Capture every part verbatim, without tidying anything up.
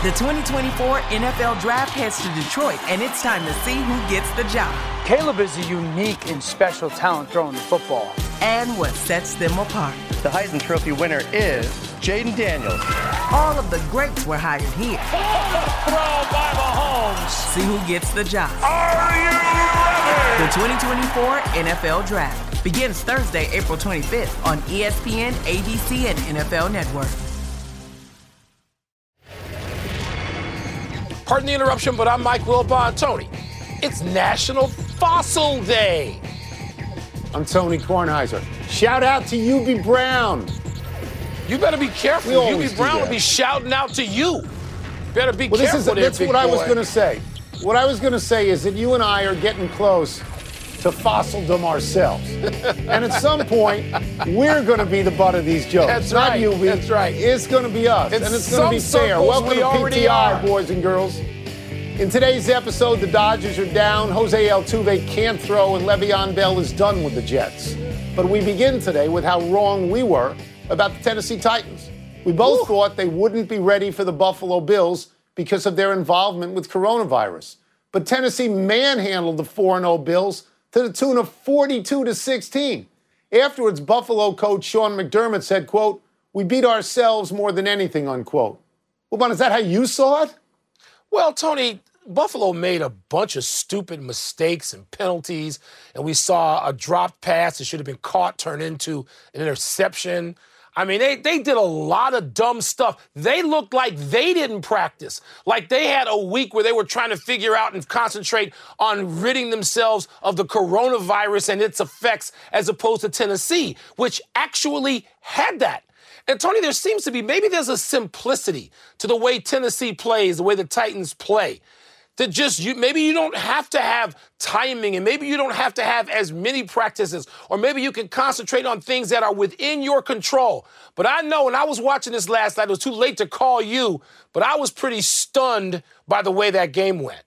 The twenty twenty-four N F L Draft heads to Detroit, and it's time to see who gets the job. Caleb is a unique and special talent throwing the football. And what sets them apart. The Heisman Trophy winner is Jaden Daniels. All of the greats were hired here. Throw by Mahomes. See who gets the job. Are you ready? The twenty twenty-four N F L Draft begins Thursday, April twenty-fifth on E S P N, A B C, and N F L Network. Pardon the interruption, but I'm Mike Wilbon. Tony, it's National Fossil Day. I'm Tony Kornheiser. Shout out to U B Brown. You better be careful. U B Brown will be shouting out to you. Better be well, careful. This is, there, that's big what I was boy. going to say. What I was going to say is that you and I are getting close to fossildom ourselves. And at some point, we're going to be the butt of these jokes. That's Not right. you, B. That's right. It's going to be us. In and it's going to be fair. circles, Welcome we to already P T R, are. boys and girls. In today's episode, the Dodgers are down, Jose Altuve can't throw, and Le'Veon Bell is done with the Jets. But we begin today with how wrong we were about the Tennessee Titans. We both Ooh. thought they wouldn't be ready for the Buffalo Bills because of their involvement with coronavirus. But Tennessee manhandled the four and oh Bills to the tune of forty-two to sixteen. Afterwards, Buffalo coach Sean McDermott said, quote, "We beat ourselves more than anything," unquote. Well, man, is that how you saw it? Well, Tony, Buffalo made a bunch of stupid mistakes and penalties, and we saw a dropped pass that should have been caught turn into an interception. I mean, they, they did a lot of dumb stuff. They looked like they didn't practice, like they had a week where they were trying to figure out and concentrate on ridding themselves of the coronavirus and its effects, as opposed to Tennessee, which actually had that. And, Tony, there seems to be, maybe there's a simplicity to the way Tennessee plays, the way the Titans play, that just, you maybe you don't have to have timing, and maybe you don't have to have as many practices, or maybe you can concentrate on things that are within your control. But I know, and I was watching this last night, it was too late to call you, but I was pretty stunned by the way that game went.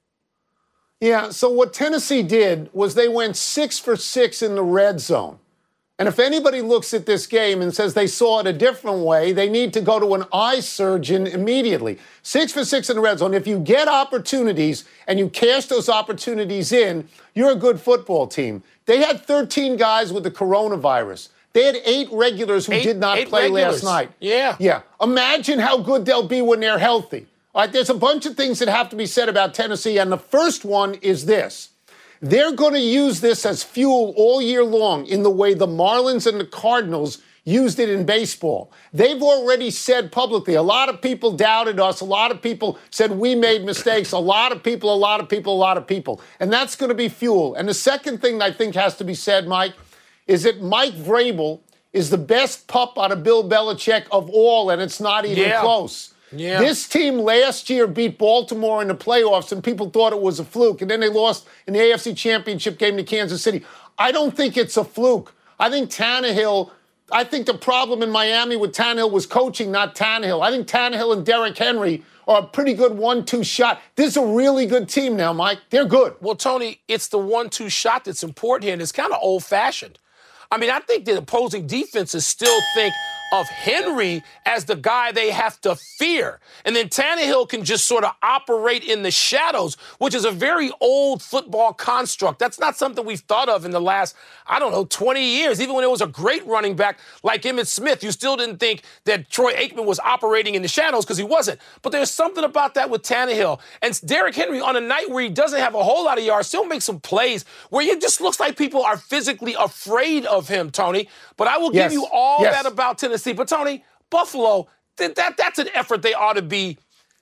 Yeah, so what Tennessee did was they went six for six in the red zone. And if anybody looks at this game and says they saw it a different way, they need to go to an eye surgeon immediately. Six for six in the red zone. If you get opportunities and you cash those opportunities in, you're a good football team. They had thirteen guys with the coronavirus. They had eight regulars who eight, did not play regulars. last night. Yeah. Yeah. Imagine how good they'll be when they're healthy. All right, there's a bunch of things that have to be said about Tennessee, and the first one is this. They're going to use this as fuel all year long in the way the Marlins and the Cardinals used it in baseball. They've already said publicly, a lot of people doubted us. A lot of people said we made mistakes. A lot of people, a lot of people, a lot of people. And that's going to be fuel. And the second thing that I think has to be said, Mike, is that Mike Vrabel is the best pup out of Bill Belichick of all, and it's not even yeah. close. Yeah. This team last year beat Baltimore in the playoffs, and people thought it was a fluke. And then they lost in the A F C Championship game to Kansas City. I don't think it's a fluke. I think Tannehill, I think the problem in Miami with Tannehill was coaching, not Tannehill. I think Tannehill and Derrick Henry are a pretty good one two shot. This is a really good team now, Mike. They're good. Well, Tony, it's the one two shot that's important here, and it's kind of old-fashioned. I mean, I think the opposing defenses still think of Henry as the guy they have to fear. And then Tannehill can just sort of operate in the shadows, which is a very old football construct. That's not something we've thought of in the last, I don't know, twenty years. Even when it was a great running back like Emmitt Smith, you still didn't think that Troy Aikman was operating in the shadows, because he wasn't. But there's something about that with Tannehill. And Derrick Henry, on a night where he doesn't have a whole lot of yards, still makes some plays where it just looks like people are physically afraid of him, Tony. But I will Yes. give you all Yes. that about Tennessee. But, Tony, Buffalo, that, that that's an effort they ought to be,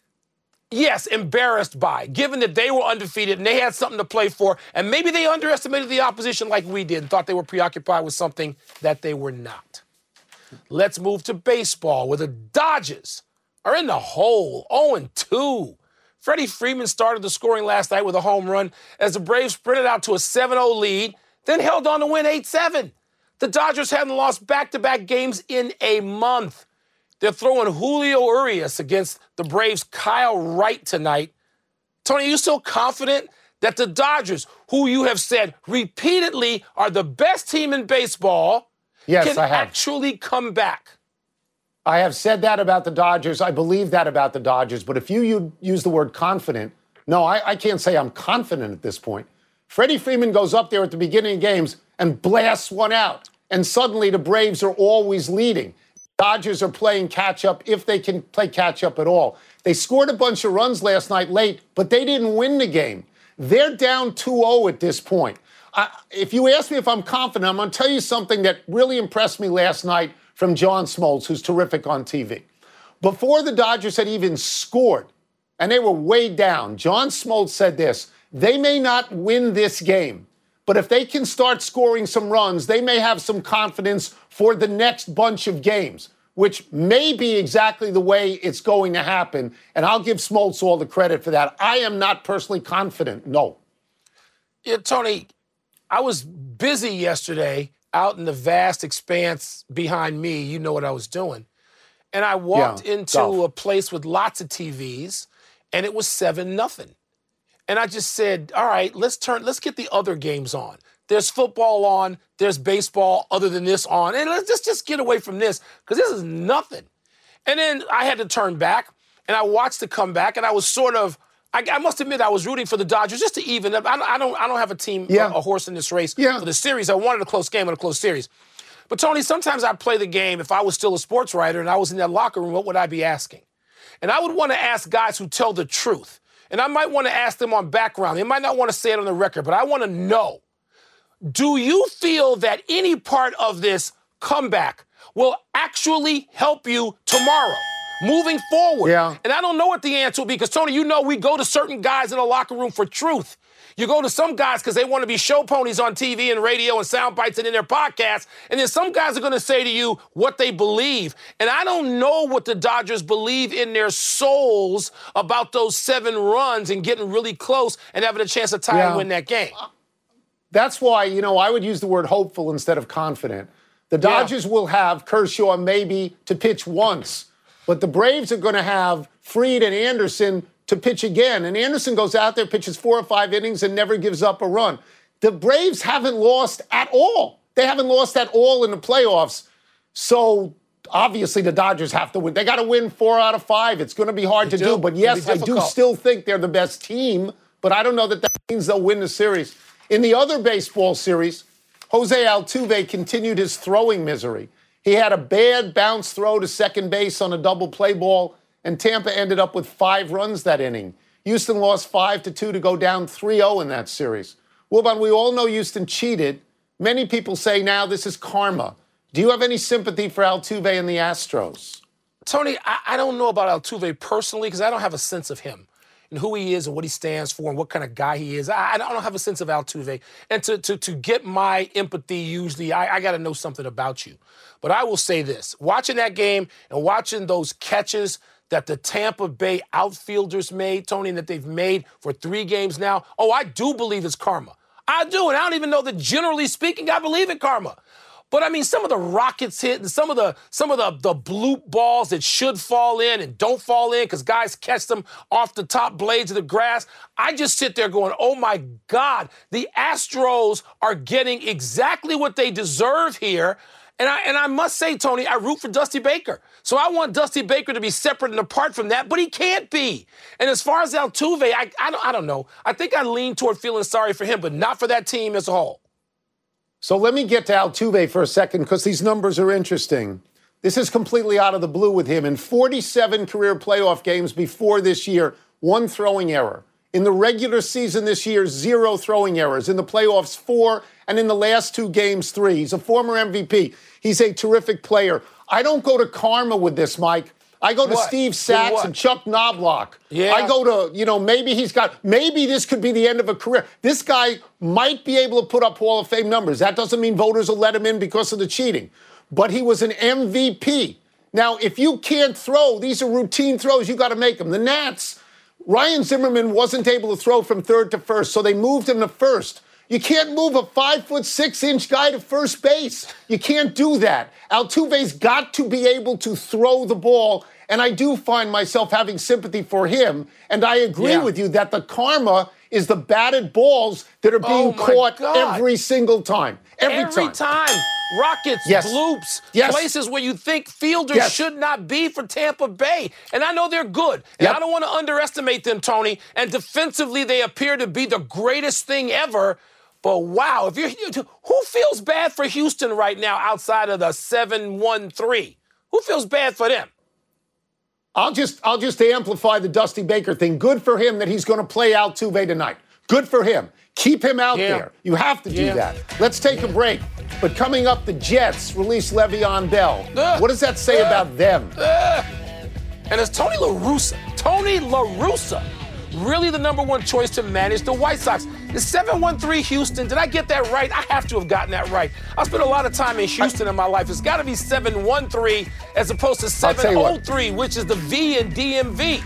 yes, embarrassed by, given that they were undefeated and they had something to play for, and maybe they underestimated the opposition like we did and thought they were preoccupied with something that they were not. Let's move to baseball, where the Dodgers are in the hole, oh and two. Freddie Freeman started the scoring last night with a home run as the Braves sprinted out to a seven oh lead, then held on to win eight seven. The Dodgers hadn't lost back-to-back games in a month. They're throwing Julio Urias against the Braves' Kyle Wright tonight. Tony, are you still confident that the Dodgers, who you have said repeatedly are the best team in baseball, yes, can I have. actually come back? I have said that about the Dodgers. I believe that about the Dodgers. But if you, you use the word confident, no, I, I can't say I'm confident at this point. Freddie Freeman goes up there at the beginning of games and blasts one out. And suddenly the Braves are always leading. Dodgers are playing catch-up if they can play catch-up at all. They scored a bunch of runs last night late, but they didn't win the game. They're down two oh at this point. I, if you ask me if I'm confident, I'm going to tell you something that really impressed me last night from John Smoltz, who's terrific on T V. Before the Dodgers had even scored, and they were way down, John Smoltz said this: they may not win this game, but if they can start scoring some runs, they may have some confidence for the next bunch of games, which may be exactly the way it's going to happen. And I'll give Smoltz all the credit for that. I am not personally confident, no. Yeah, Tony, I was busy yesterday out in the vast expanse behind me. You know what I was doing. And I walked yeah, into golf. a place with lots of T Vs, and it was seven nothing. And I just said, all right, let's turn, let's get the other games on. There's football on, there's baseball other than this on, and let's just, just get away from this, because this is nothing. And then I had to turn back, and I watched the comeback, and I was sort of, I, I must admit, I was rooting for the Dodgers just to even up. I, I don't I don't have a team, yeah. a, a horse in this race yeah. for the series. I wanted a close game and a close series. But, Tony, sometimes I play the game, if I was still a sports writer and I was in that locker room, what would I be asking? And I would want to ask guys who tell the truth. And I might want to ask them on background. They might not want to say it on the record, but I want to know, do you feel that any part of this comeback will actually help you tomorrow, moving forward? Yeah. And I don't know what the answer will be, because, Tony, you know we go to certain guys in the locker room for truth. You go to some guys because they want to be show ponies on T V and radio and sound bites and in their podcasts. And then some guys are going to say to you what they believe. And I don't know what the Dodgers believe in their souls about those seven runs and getting really close and having a chance to tie yeah. and win that game. That's why, you know, I would use the word hopeful instead of confident. The Dodgers yeah. will have Kershaw maybe to pitch once, but the Braves are going to have Fried and Anderson to pitch again. And Anderson goes out there, pitches four or five innings, and never gives up a run. The Braves haven't lost at all. They haven't lost at all in the playoffs. So obviously the Dodgers have to win. They got to win four out of five. It's going to be hard they to do. do. But yes, I do still think they're the best team. But I don't know that that means they'll win the series. In the other baseball series, Jose Altuve continued his throwing misery. He had a bad bounce throw to second base on a double play ball, and Tampa ended up with five runs that inning. Houston lost five to two to go down three oh in that series. Wilbon, we all know Houston cheated. Many people say now this is karma. Do you have any sympathy for Altuve and the Astros? Tony, I, I don't know about Altuve personally, because I don't have a sense of him and who he is and what he stands for and what kind of guy he is. I, I don't have a sense of Altuve. And to, to, to get my empathy, usually, I, I got to know something about you. But I will say this. Watching that game and watching those catches that the Tampa Bay outfielders made, Tony, and that they've made for three games now, oh, I do believe it's karma. I do, and I don't even know that generally speaking I believe in karma. But, I mean, some of the rockets hit and some of the some of the, the bloop balls that should fall in and don't fall in because guys catch them off the top blades of the grass, I just sit there going, oh, my God, the Astros are getting exactly what they deserve here. And I and I must say, Tony, I root for Dusty Baker. So I want Dusty Baker to be separate and apart from that, but he can't be. And as far as Altuve, I, I, don't, I don't know. I think I lean toward feeling sorry for him, but not for that team as a whole. So let me get to Altuve for a second, because these numbers are interesting. This is completely out of the blue with him. In forty-seven career playoff games before this year, one throwing error. In the regular season this year, zero throwing errors. In the playoffs, four. And in the last two games, three. He's a former M V P. He's a terrific player. I don't go to karma with this, Mike. I go to what? Steve Sachs and Chuck Knobloch. Yeah. I go to, you know, maybe he's got, maybe this could be the end of a career. This guy might be able to put up Hall of Fame numbers. That doesn't mean voters will let him in because of the cheating. But he was an M V P. Now, if you can't throw, these are routine throws, you got to make them. The Nats, Ryan Zimmerman wasn't able to throw from third to first, so they moved him to first. You can't move a five foot six inch guy to first base. You can't do that. Altuve's got to be able to throw the ball, and I do find myself having sympathy for him. And I agree yeah. with you that the karma is the batted balls that are being oh caught God. every single time. Every, every time. time. Rockets, Yes. Bloops, Yes. places where you think fielders Yes. should not be for Tampa Bay. And I know they're good. And Yep. I don't want to underestimate them, Tony. And defensively, they appear to be the greatest thing ever. But wow, if you're who feels bad for Houston right now outside of the seven one three? Who feels bad for them? I'll just I'll just amplify the Dusty Baker thing. Good for him that he's going to play Altuve tonight. Good for him. Keep him out Yeah. there. You have to do Yeah. that. Let's take a break. But coming up, the Jets release Le'Veon Bell. Ugh. What does that say Ugh. about them? Uh, and it's Tony La Russa. Tony La Russa, really the number one choice to manage the White Sox. The seven one three Houston, did I get that right? I have to have gotten that right. I spent a lot of time in Houston in my life. It's got to be seven one three as opposed to I'll tell seven you oh what. three, which is the V in D M V.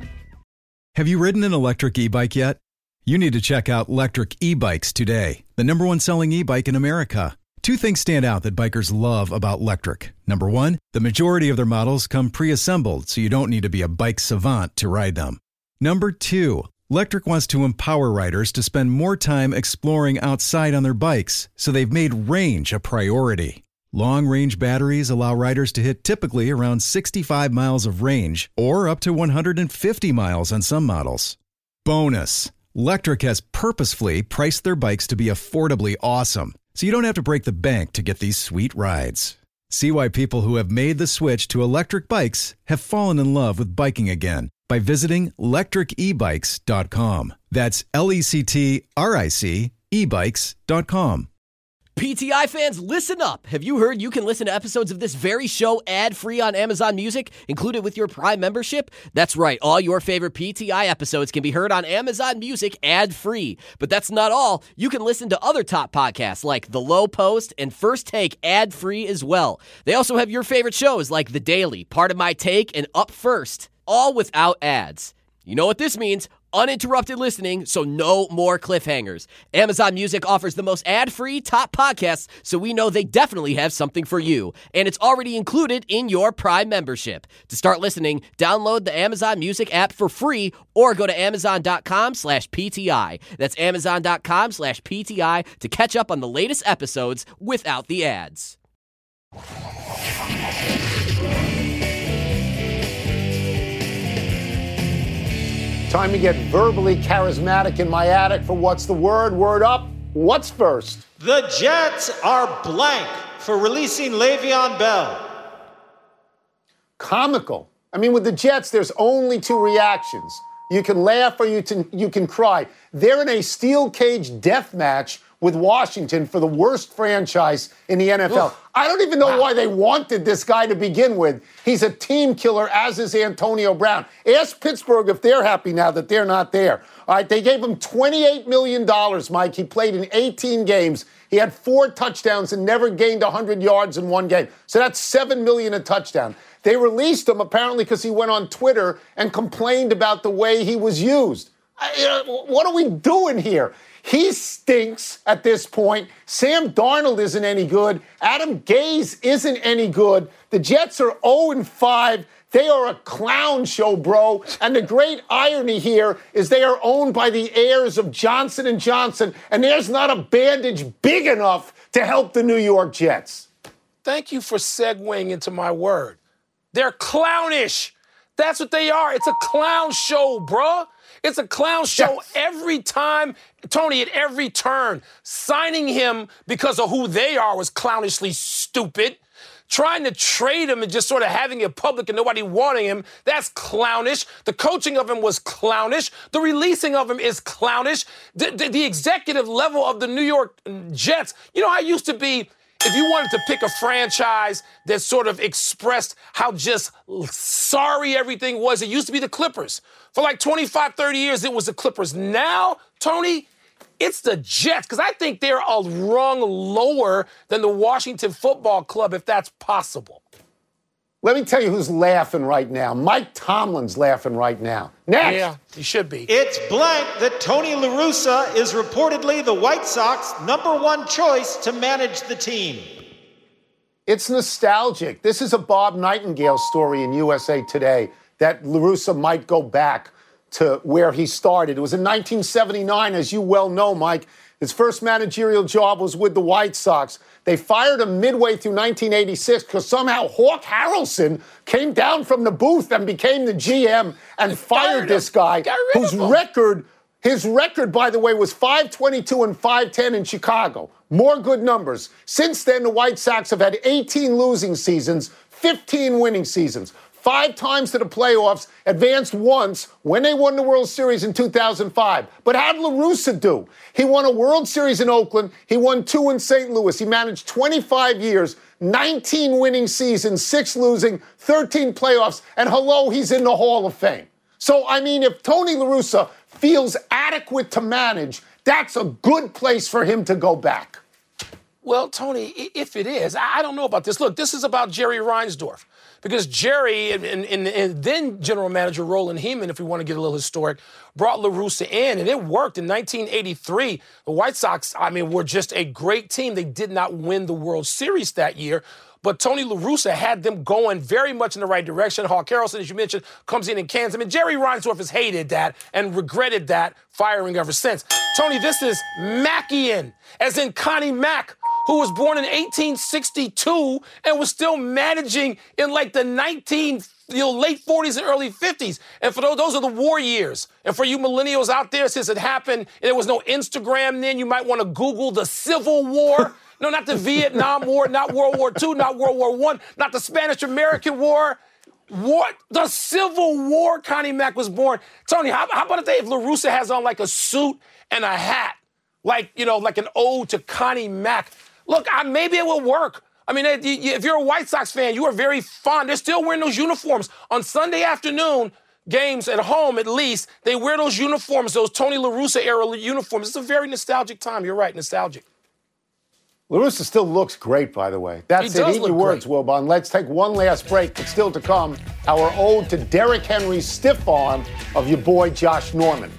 Have you ridden an electric e-bike yet? You need to check out Electric E-Bikes today, the number one selling e-bike in America. Two things stand out that bikers love about Electric. Number one, the majority of their models come pre-assembled, so you don't need to be a bike savant to ride them. Number two, Electric wants to empower riders to spend more time exploring outside on their bikes, so they've made range a priority. Long-range batteries allow riders to hit typically around sixty-five miles of range, or up to one hundred fifty miles on some models. Bonus, Electric has purposefully priced their bikes to be affordably awesome, so you don't have to break the bank to get these sweet rides. See why people who have made the switch to electric bikes have fallen in love with biking again by visiting electric e bikes dot com. That's L E C T R I C e bikes dot com. P T I fans, listen up. Have you heard you can listen to episodes of this very show ad-free on Amazon Music, included with your Prime membership? That's right. All your favorite P T I episodes can be heard on Amazon Music ad-free. But that's not all. You can listen to other top podcasts like The Low Post and First Take ad-free as well. They also have your favorite shows like The Daily, Part of My Take, and Up First, all without ads. You know what this means? Uninterrupted listening, so no more cliffhangers. Amazon Music offers the most ad-free top podcasts, so we know they definitely have something for you. And it's already included in your Prime membership. To start listening, download the Amazon Music app for free or go to amazon.com slash PTI. That's amazon.com slash PTI to catch up on the latest episodes without the ads. Time to get verbally charismatic in my attic for What's the Word? Word up. What's first? The Jets are blank for releasing Le'Veon Bell. Comical. I mean, with the Jets, there's only two reactions. You can laugh or you can, you can cry. They're in a steel cage death match with Washington for the worst franchise in the N F L. Oof. I don't even know Wow. why they wanted this guy to begin with. He's a team killer, as is Antonio Brown. Ask Pittsburgh if they're happy now that they're not there. All right, they gave him twenty-eight million dollars, Mike. He played in eighteen games. He had four touchdowns and never gained one hundred yards in one game. So that's seven million dollars a touchdown. They released him apparently because he went on Twitter and complained about the way he was used. I, you know, what are we doing here? He stinks at this point. Sam Darnold isn't any good. Adam Gase isn't any good. The Jets are oh and five. They are a clown show, bro. And the great irony here is they are owned by the heirs of Johnson and Johnson, and there's not a bandage big enough to help the New York Jets. Thank you for segueing into my word. They're clownish. That's what they are. It's a clown show, bruh. It's a clown show Yes. every time, Tony, at every turn. Signing him because of who they are was clownishly stupid. Trying to trade him and just sort of having it public and nobody wanting him, that's clownish. The coaching of him was clownish. The releasing of him is clownish. The, the, the executive level of the New York Jets, you know, I used to be, if you wanted to pick a franchise that sort of expressed how just sorry everything was, it used to be the Clippers. For like twenty-five, thirty years, it was the Clippers. Now, Tony, it's the Jets, because I think they're a rung lower than the Washington Football Club, if that's possible. Let me tell you who's laughing right now. Mike Tomlin's laughing right now. Next. Yeah, he should be. It's blank that Tony La Russa is reportedly the White Sox number one choice to manage the team. It's nostalgic. This is a Bob Nightingale story in U S A Today that La Russa might go back to where he started. It was in nineteen seventy-nine, as you well know, Mike. His first managerial job was with the White Sox. They fired him midway through nineteen eighty-six because somehow Hawk Harrelson came down from the booth and became the G M and fired this guy whose record, his record, by the way, was five twenty-two and five ten in Chicago. More good numbers. Since then, the White Sox have had eighteen losing seasons, fifteen winning seasons. Five times to the playoffs, advanced once when they won the World Series in two thousand five. But how did La Russa do? He won a World Series in Oakland. He won two in Saint Louis. He managed twenty-five years, nineteen winning seasons, six losing, thirteen playoffs, and hello, he's in the Hall of Fame. So, I mean, if Tony La Russa feels adequate to manage, that's a good place for him to go back. Well, Tony, if it is, I don't know about this. Look, this is about Jerry Reinsdorf. Because Jerry and, and, and then general manager Roland Heyman, if we want to get a little historic, brought La Russa in, and it worked. In nineteen eighty-three, the White Sox, I mean, were just a great team. They did not win the World Series that year, but Tony La Russa had them going very much in the right direction. Hawk Harrelson, as you mentioned, comes in and cans them. And Jerry Reinsdorf has hated that and regretted that firing ever since. Tony, this is Mackian, as in Connie Mack, who was born in eighteen sixty-two and was still managing in like the nineteen, you know, late forties and early fifties. And for those, those are the war years. And for you millennials out there, since it happened, and there was no Instagram then, you might want to Google the Civil War. No, not the Vietnam War, not World War Two, not World War One, not the Spanish-American War. What? The Civil War, Connie Mack was born. Tony, how, how about if La Russa has on like a suit and a hat? Like, you know, like an ode to Connie Mack. Look, I, maybe it will work. I mean, if you're a White Sox fan, you are very fond. They're still wearing those uniforms. On Sunday afternoon games at home, at least, they wear those uniforms, those Tony La Russa era uniforms. It's a very nostalgic time. You're right, nostalgic. La Russa still looks great, by the way. That's He it. does Eat look your words, great. Wilbon. Let's take one last break, but still to come, our ode to Derrick Henry's stiff arm of your boy Josh Norman.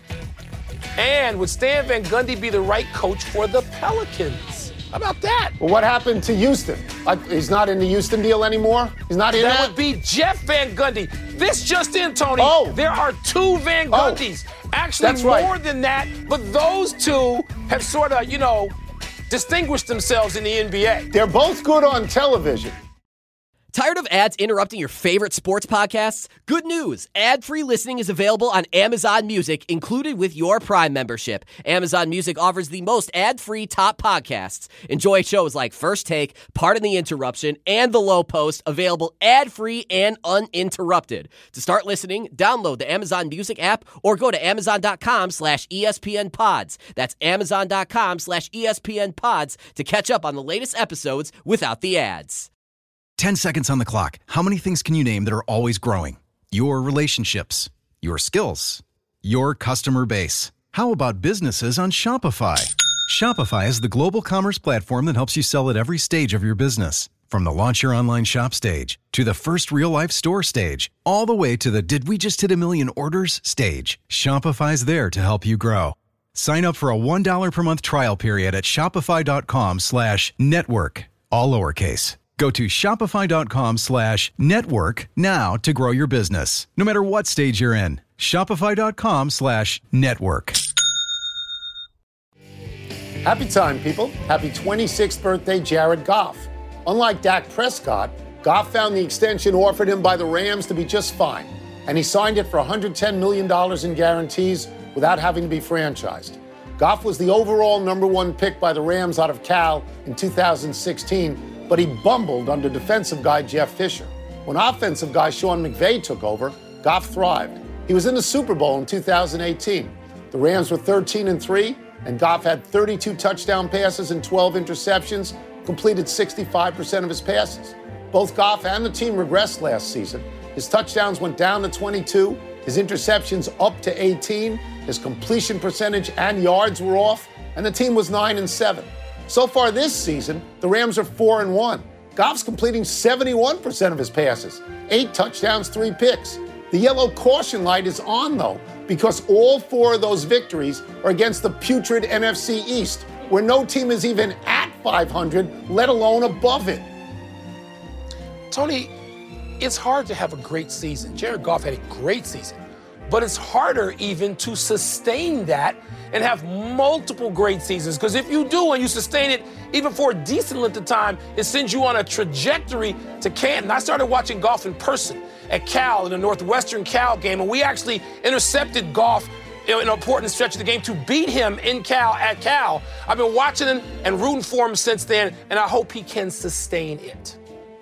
And would Stan Van Gundy be the right coach for the Pelicans? How about that? Well, what happened to Houston? Uh, he's not in the Houston deal anymore? He's not in that? That would be Jeff Van Gundy. This just in, Tony. Oh. There are two Van Gundys. Oh. Actually, That's right. more than that. But those two have sort of, you know, distinguished themselves in the N B A. They're both good on television. Tired of ads interrupting your favorite sports podcasts? Good news! Ad-free listening is available on Amazon Music, included with your Prime membership. Amazon Music offers the most ad-free top podcasts. Enjoy shows like First Take, Pardon the Interruption, and The Low Post, available ad-free and uninterrupted. To start listening, download the Amazon Music app or go to amazon.com slash ESPN pods. That's amazon.com slash ESPN pods to catch up on the latest episodes without the ads. ten seconds on the clock. How many things can you name that are always growing? Your relationships, your skills, your customer base. How about businesses on Shopify? Shopify is the global commerce platform that helps you sell at every stage of your business. From the launch your online shop stage to the first real-life store stage, all the way to the did we just hit a million orders stage. Shopify's there to help you grow. Sign up for a one dollar per month trial period at shopify.com slash network, all lowercase. Go to shopify.com slash network now to grow your business, no matter what stage you're in. Shopify.com slash network. Happy time, people. Happy twenty-sixth birthday, Jared Goff. Unlike Dak Prescott, Goff found the extension offered him by the Rams to be just fine, and he signed it for one hundred ten million dollars in guarantees without having to be franchised. Goff was the overall number one pick by the Rams out of Cal in two thousand sixteen, but he bumbled under defensive guy Jeff Fisher. When offensive guy Sean McVay took over, Goff thrived. He was in the Super Bowl in two thousand eighteen. The Rams were thirteen and three, and Goff had thirty-two touchdown passes and twelve interceptions, completed sixty-five percent of his passes. Both Goff and the team regressed last season. His touchdowns went down to twenty-two, his interceptions up to eighteen, his completion percentage and yards were off, and the team was nine and seven. So far this season, the Rams are four and one. Goff's completing seventy-one percent of his passes, eight touchdowns, three picks. The yellow caution light is on, though, because all four of those victories are against the putrid N F C East, where no team is even at five hundred, let alone above it. Tony, it's hard to have a great season. Jared Goff had a great season. but it's harder even to sustain that and have multiple great seasons. Because if you do and you sustain it even for a decent length of time, it sends you on a trajectory to Canton. I started watching golf in person at Cal in the Northwestern Cal game, and we actually intercepted golf in an important stretch of the game to beat him in Cal at Cal. I've been watching him and rooting for him since then, and I hope he can sustain it.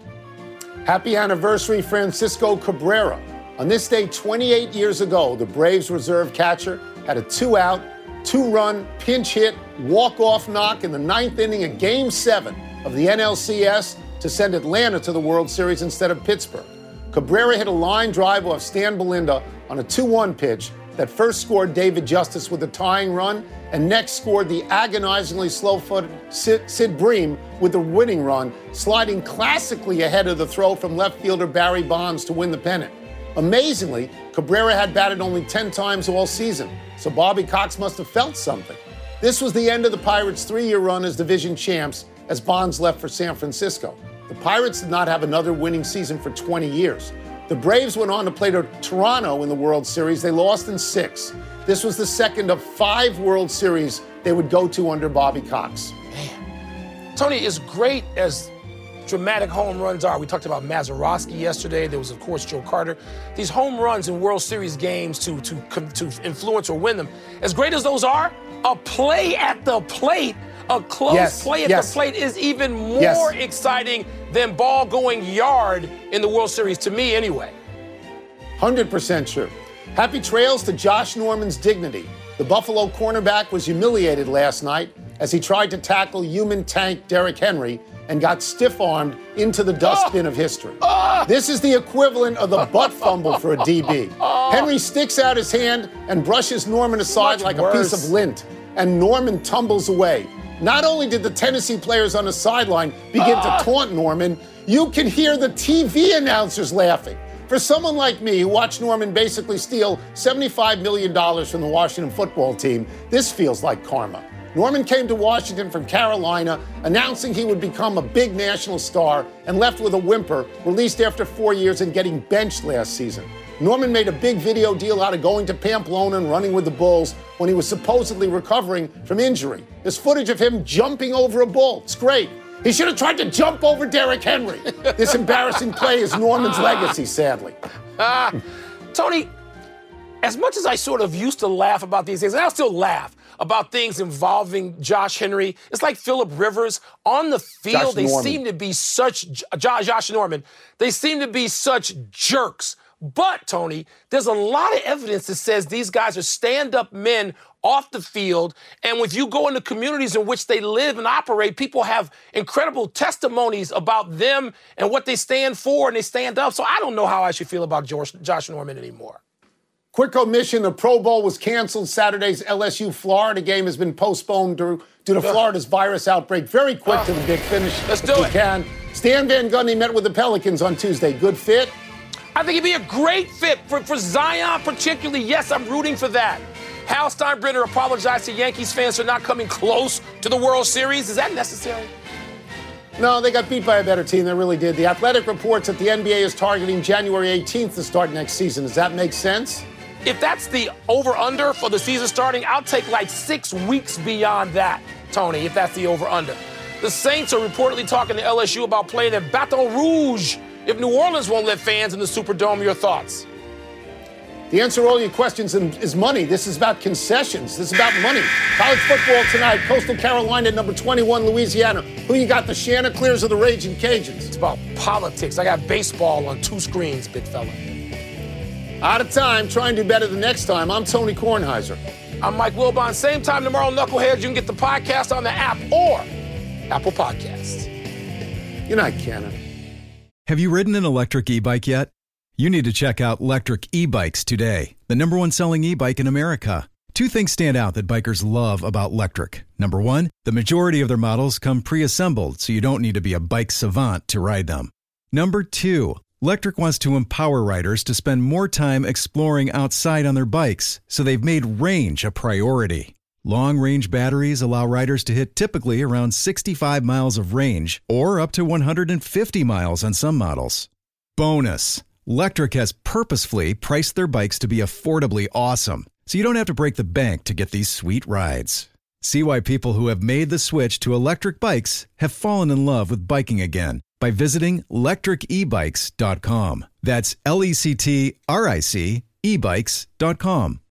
Happy anniversary, Francisco Cabrera. On this day twenty-eight years ago, the Braves reserve catcher had a two-out, two-run, pinch hit, walk-off knock in the ninth inning of Game seven of the N L C S to send Atlanta to the World Series instead of Pittsburgh. Cabrera hit a line drive off Stan Belinda on a two one pitch that first scored David Justice with a tying run and next scored the agonizingly slow-footed Sid, Sid Bream with the winning run, sliding classically ahead of the throw from left fielder Barry Bonds to win the pennant. Amazingly, Cabrera had batted only ten times all season, so Bobby Cox must have felt something. This was the end of the Pirates' three-year run as division champs as Bonds left for San Francisco. The Pirates did not have another winning season for twenty years. The Braves went on to play to Toronto in the World Series. They lost in six. This was the second of five World Series they would go to under Bobby Cox. Man, Tony, as great as dramatic home runs are, we talked about Mazeroski yesterday. There was, of course, Joe Carter. These home runs in World Series games to, to, to influence or win them, as great as those are, a play at the plate, a close yes, play at yes. the plate is even more yes. exciting than ball going yard in the World Series, to me anyway. one hundred percent true. Happy trails to Josh Norman's dignity. The Buffalo cornerback was humiliated last night as he tried to tackle human tank Derrick Henry and got stiff-armed into the dustbin oh. of history. Oh. This is the equivalent of the butt fumble for a D B. Oh. Henry sticks out his hand and brushes Norman aside Much like worse. a piece of lint, and Norman tumbles away. Not only did the Tennessee players on the sideline begin oh. to taunt Norman, you can hear the T V announcers laughing. For someone like me who watched Norman basically steal seventy-five million dollars from the Washington football team, this feels like karma. Norman came to Washington from Carolina, announcing he would become a big national star, and left with a whimper, released after four years and getting benched last season. Norman made a big video deal out of going to Pamplona and running with the Bulls when he was supposedly recovering from injury. There's footage of him jumping over a bull. It's great. He should have tried to jump over Derrick Henry. This embarrassing play is Norman's legacy, sadly. Uh, Tony, as much as I sort of used to laugh about these things, and I'll still laugh about things involving Josh Henry, it's like Phillip Rivers. On the field, Josh they Norman. seem to be such, Josh, Josh Norman, they seem to be such jerks. But, Tony, there's a lot of evidence that says these guys are stand-up men off the field. And if you go into communities in which they live and operate, people have incredible testimonies about them and what they stand for, and they stand up. So I don't know how I should feel about George, Josh Norman anymore. Quick omission, the Pro Bowl was canceled. Saturday's L S U-Florida game has been postponed due, due to Florida's virus outbreak. Very quick uh, to the big finish. Let's if do we it. Can. Stan Van Gundy met with the Pelicans on Tuesday. Good fit? I think he'd be a great fit for, for Zion particularly. Yes, I'm rooting for that. Hal Steinbrenner apologized to Yankees fans for not coming close to the World Series. Is that necessary? No, they got beat by a better team. They really did. The Athletic reports that the N B A is targeting January eighteenth to start next season. Does that make sense? If that's the over-under for the season starting, I'll take like six weeks beyond that, Tony, if that's the over-under. The Saints are reportedly talking to L S U about playing at Baton Rouge if New Orleans won't let fans in the Superdome. Your thoughts? The answer to all your questions is money. This is about concessions. This is about money. College football tonight, Coastal Carolina, number twenty-one, Louisiana. Who you got, the Chanticleers or the Raging Cajuns? It's about politics. I got baseball on two screens, big fella. Out of time, try and do better the next time. I'm Tony Kornheiser. I'm Mike Wilbon. Same time tomorrow, Knuckleheads. You can get the podcast on the app or Apple Podcasts. Good night, Cannon. Have you ridden an electric e-bike yet? You need to check out Lectric E-Bikes today, the number one selling e-bike in America. Two things stand out that bikers love about Lectric. Number one, the majority of their models come pre-assembled, so you don't need to be a bike savant to ride them. Number two, Lectric wants to empower riders to spend more time exploring outside on their bikes, so they've made range a priority. Long-range batteries allow riders to hit typically around sixty-five miles of range or up to one hundred fifty miles on some models. Bonus, Lectric has purposefully priced their bikes to be affordably awesome, so you don't have to break the bank to get these sweet rides. See why people who have made the switch to electric bikes have fallen in love with biking again by visiting lectric e bikes dot com. That's L E C T R I C e bikes dot com.